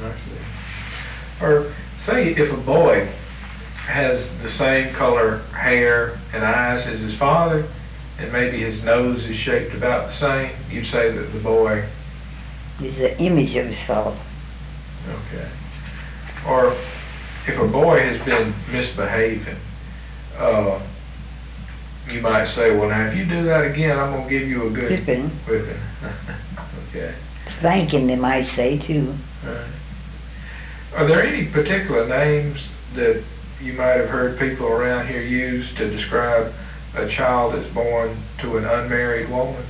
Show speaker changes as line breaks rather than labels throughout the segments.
I see. Or say if a boy has the same color hair and eyes as his father, and maybe his nose is shaped about the same, you'd say that the boy
is the image of his father.
Okay. Or if a boy has been misbehaving, you might say, well, now if you do that again, I'm going to give you a good
Whipping.
whipping. Okay.
Spanking, they might say, too.
Right. Are there any particular names that you might have heard people around here use to describe a child that's born to an unmarried woman?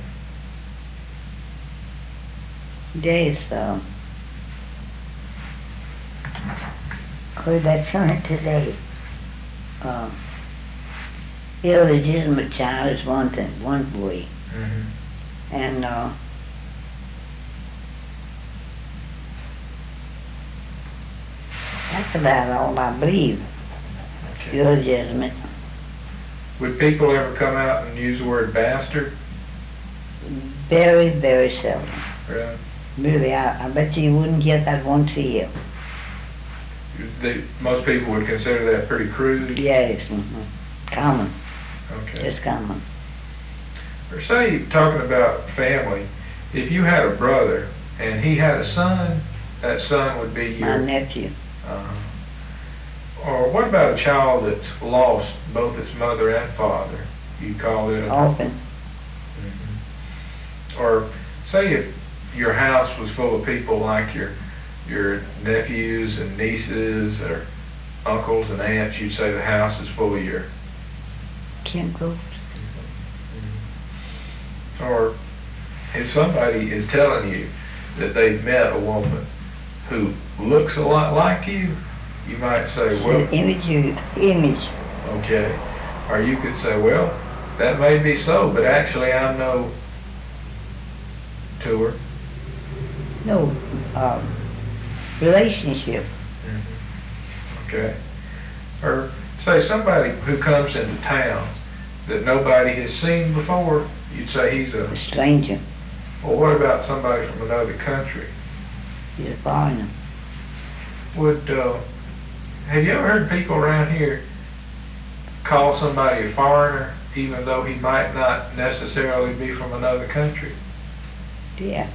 Yes, heard that term today. Illegitimate child is one thing, one way.
Mm-hmm.
And that's about all I believe.
Okay.
Illegitimate.
Would people ever come out and use the word bastard?
Very, very seldom.
Really?
Really, I bet you wouldn't hear that once a year.
Most people would consider that pretty crude?
Yes, common.
Okay.
Just common.
Or say, talking about family, if you had a brother and he had a son, that son would be
My
your...
nephew.
Or what about a child that's lost both its mother and father? You call it a...
Often.
Mm-hmm. Or say if your house was full of people like your nephews and nieces or uncles and aunts, you'd say the house is full of your...
Kinfolks.
Or if somebody is telling you that they've met a woman who looks a lot like you, you might say, well...
Image.
Okay. Or you could say, well, that may be so, but actually I'm no to her.
No, relationship.
Mm-hmm. Okay. Or say somebody who comes into town that nobody has seen before, you'd say he's
A stranger.
Well, what about somebody from another country?
He's a foreigner.
Have you ever heard people around here call somebody a foreigner even though he might not necessarily be from another country?
Yeah.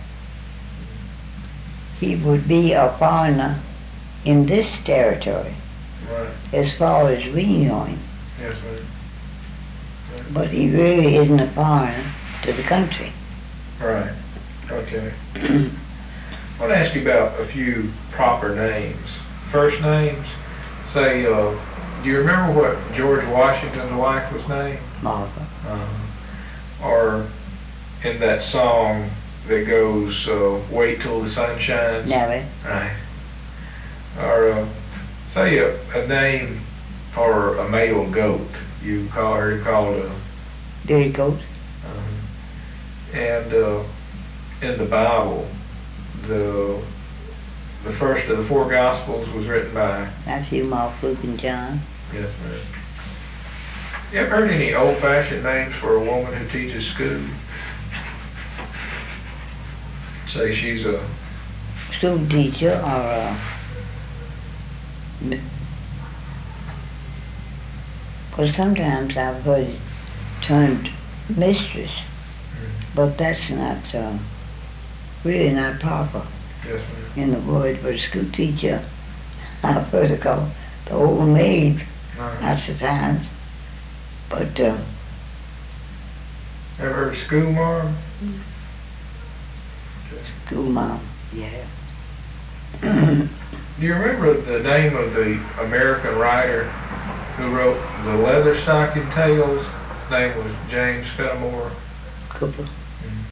He would be a foreigner in this territory,
Right.
as far as we know him.
Yes, ma'am. Yes.
But he really isn't a foreigner to the country.
Right. Okay. I want to ask you about a few proper names. First names, say, do you remember what George Washington's wife was named?
Martha.
Or in that song that goes, wait till the sun shines?
Nellie.
Right. Or say a name for a male goat. You call her called a...
Dirty goat.
And in the Bible, the first of the four Gospels was written by...
Matthew, Mark, Luke, and John.
Yes, ma'am. You ever heard any old-fashioned names for a woman who teaches school? Say she's a...
School teacher or because sometimes I've heard it termed mistress, but that's not really not proper
Yes, ma'am.
in the word. But a school teacher, I've heard it called the old maid lots of times. But
Ever heard of school marm?
school mom, yeah.
Do you remember the name of the American writer who wrote the Leatherstocking Tales? His name was James Fenimore
Cooper.